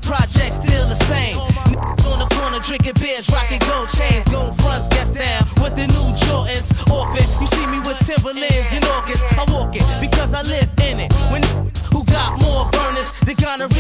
project still the same. On the corner drinking beers, rocking